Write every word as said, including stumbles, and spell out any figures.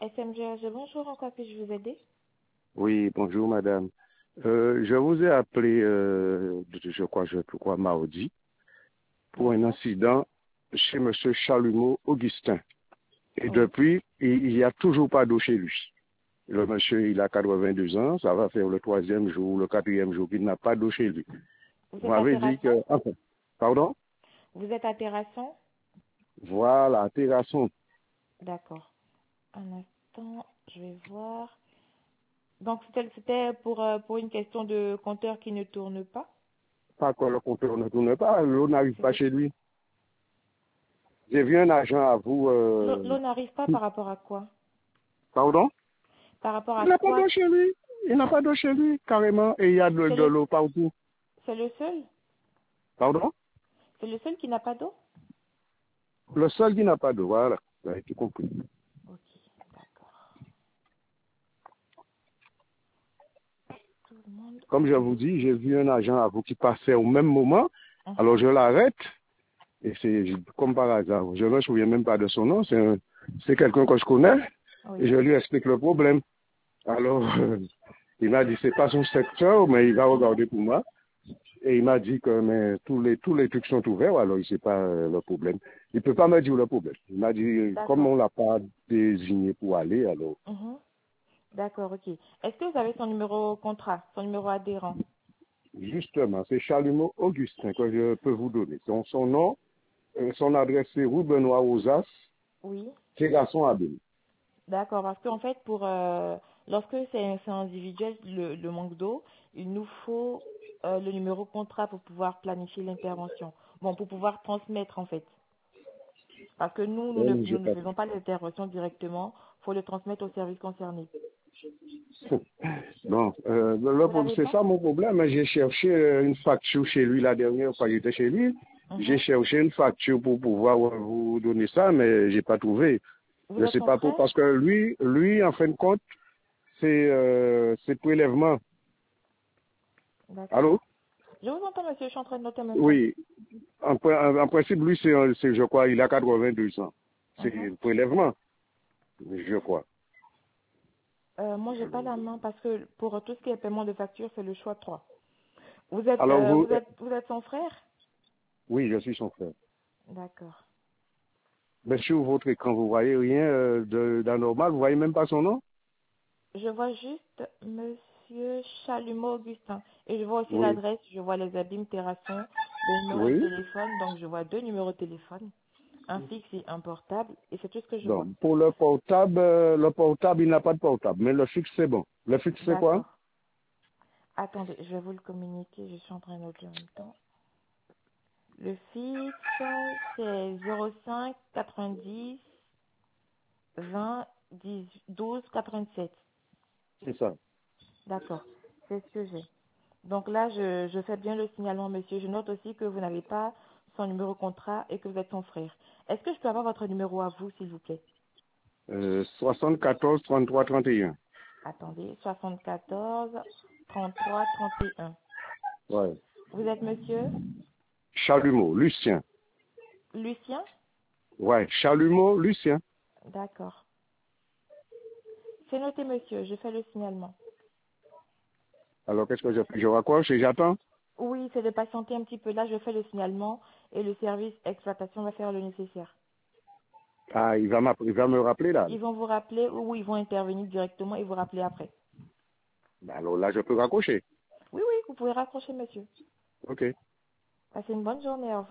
S M G H, bonjour, en quoi puis-je vous aider? Oui, bonjour madame. Euh, je vous ai appelé, euh, je crois, je crois mardi, pour un D'accord. incident chez monsieur Chalumeau Augustin. Et Oui. depuis, il n'y a toujours pas d'eau chez lui. Le monsieur, il a quatre-vingt-deux ans, ça va faire le troisième jour, le quatrième jour qu'il n'a pas d'eau chez lui. Vous Vous êtes à m'avez dit Terrasson? que, enfin, pardon? Vous êtes à Terrasson? Voilà, terrasson. D'accord. Un instant, je vais voir. Donc, c'était c'était pour, euh, pour une question de compteur qui ne tourne pas? Pas que le compteur ne tourne pas, l'eau n'arrive pas C'était- chez lui. J'ai vu un agent à vous, L'eau euh, l'eau n'arrive pas par rapport à quoi? pardon? Par rapport Il à n'a pas quoi? d'eau chez lui. Il n'a pas d'eau chez lui, carrément. Et il y a de, C'est de le, l'eau partout. c'est le seul? Pardon? C'est le seul qui n'a pas d'eau? Le seul qui n'a pas d'eau, voilà. Vous avez tout compris. Ok, d'accord. Tout le monde Comme je a vous l'eau. dis, j'ai vu un agent à vous qui passait au même moment. Alors Mhm. je l'arrête. Et c'est comme par hasard. Je ne me souviens même pas de son nom. C'est un- c'est quelqu'un que je connais. Et je Oui. lui explique le problème. Alors, euh, il m'a dit, c'est pas son secteur, mais il va regarder pour moi. Et il m'a dit que mais, tous, les, tous les trucs sont ouverts, alors il ne sait pas euh, le problème. Il ne peut pas me dire le problème. Il m'a dit, euh, comme D'accord. on ne l'a pas désigné pour aller, alors Mhm. D'accord, ok. Est-ce que vous avez son numéro contrat, son numéro adhérent? justement, c'est Chalumeau Augustin que je peux vous donner. Donc son nom, euh, son adresse c'est rue Benoît Rosas, Oui. Terrasson Abel. D'accord, parce qu'en fait, pour euh, lorsque c'est c'est individuel, le, le manque d'eau, il nous faut euh, le numéro contrat pour pouvoir planifier l'intervention. Bon, pour pouvoir transmettre en fait. Parce que nous, nous ne, Euh, je nous ne pas- faisons pas l'intervention directement, il faut le transmettre au service concerné. Bon, euh, le- le Vous problème, n'avez c'est pas? ça mon problème. J'ai cherché euh, une facture chez lui la dernière fois que j'étais chez lui. J'ai Mhm. cherché une facture pour pouvoir euh, vous donner ça, mais j'ai pas trouvé. Vous Je êtes sais son pas pour frère? parce que lui, lui, en fin de compte, c'est euh, c'est prélèvement. D'accord. Allô? Je vous entends, monsieur, je suis en train de noter en même temps. Oui. En, pri- en- en principe, lui, c'est, un- c'est, je crois, il a quatre-vingt-deux ans. C'est Mhm. un prélèvement, je crois. Euh, moi, j'ai pas la main parce que pour tout ce qui est paiement de facture, c'est le choix trois. Vous êtes, Alors euh, vous, vous euh, êtes, vous êtes son frère? oui, je suis son frère. D'accord. Mais sur votre écran, vous voyez rien euh, de, d'anormal, vous voyez même pas son nom? Je vois juste Monsieur Chalumeau Augustin. Et je vois aussi Oui. l'adresse, je vois les abîmes terrassons, le numéro de Oui. téléphone, donc je vois deux numéros de téléphone, un fixe et un portable, et c'est tout ce que je vois. Donc, pour le portable, euh, le portable, il n'a pas de portable, mais le fixe, c'est bon. Le fixe, c'est quoi? D'accord. Attendez, je vais vous le communiquer, je suis en train de noter en même temps. Le fixe, c'est zéro cinq quatre-vingt-dix vingt dix douze quatre-vingt-sept. C'est ça. D'accord, c'est ce que j'ai. Donc là, je, je fais bien le signalement, monsieur. Je note aussi que vous n'avez pas son numéro contrat et que vous êtes son frère. Est-ce que je peux avoir votre numéro à vous, s'il vous plaît? Euh, soixante-quatorze, trente-trois, trente et un. Attendez, soixante-quatorze trente-trois trente et un. Ouais. Vous êtes monsieur Chalumeau, Lucien. Lucien? Ouais, Chalumeau, Lucien. D'accord. C'est noté, monsieur. Je fais le signalement. Alors, qu'est-ce que je fais? Je raccroche et j'attends? Oui, c'est de patienter un petit peu. Là, je fais le signalement et le service exploitation va faire le nécessaire. Ah, il va, m'app- il va me rappeler là. Ils vont vous rappeler ou ils vont intervenir directement et vous rappeler après. Ben alors là, je peux raccrocher. Oui, oui, vous pouvez raccrocher, monsieur. OK. Passez une bonne journée. Au revoir.